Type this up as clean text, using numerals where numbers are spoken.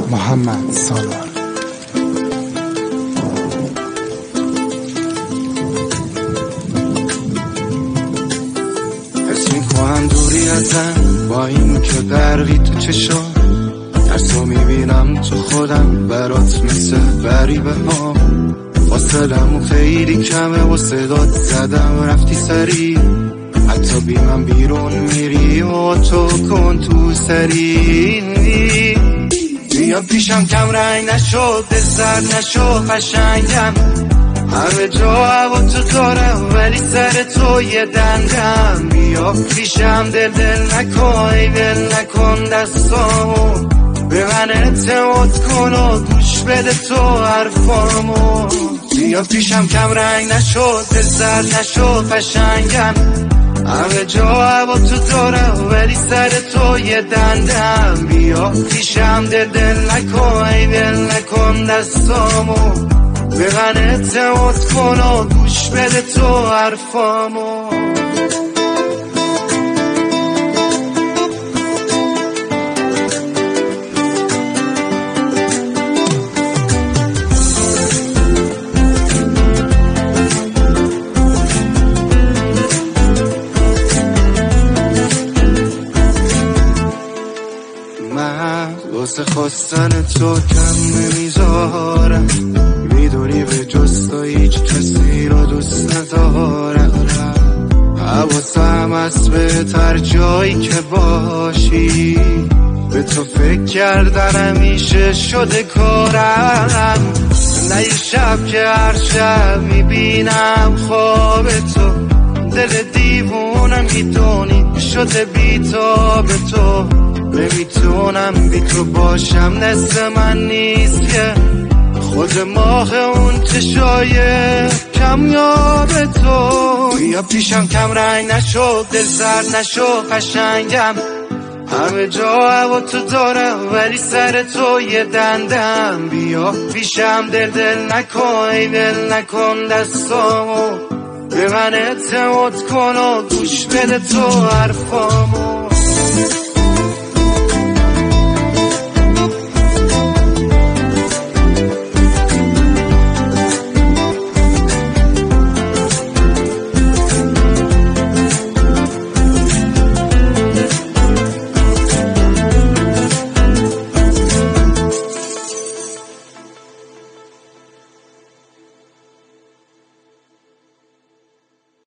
محمد سالار. حس میکنم دوری ازم با این که غرقی تو چشام، ترسو میبینم تو خودم برات مثل غریبه ها. فاصلم خیلی کمه و صدات زدم رفتی سری، حتی بی من بیرون میری و تو کن تو سری. بیا پیشم کم رنگ نشو، دل سرد نشو، قشنگم همه جا هوا تو دارم ولی سر تو یه دندم. بیا پیشم دل نکن، دل نکن دستامو، به من اعتماد کن و گوش بده تو حرفامو. بیا پیشم کم رنگ نشو، دل سرد نشو، قشنگم همه جا هوا تو دارم ولی سر تو یه دندم. بیا پیشم دل نکن، دل نکن دستامو، به من اعتماد کن و گوش بده تو حرفامو. واسه خواستن تو کم نمیذارم، میدونی به جز تو هیچ کسی رو دوست ندارم. حواسم از بهتر جایی که باشی، به تو فکر کردن همیشه شده کارم. نه یه شب که هر شب میبینم خواب تو، دل دیوونم میدونی شده بی‌تاب تو. نمیتونم بی تو باشم، نصف من نیست که خود ماه اون چشای کمیاب تو. بیا پیشم کم رنگ نشو، دل سرد نشو، قشنگم همه جا هوا تو دارم ولی سر تو یه دندم. بیا پیشم دل نکن، دل نکن دستامو، به من اعتماد کن و گوش بده تو حرفامو.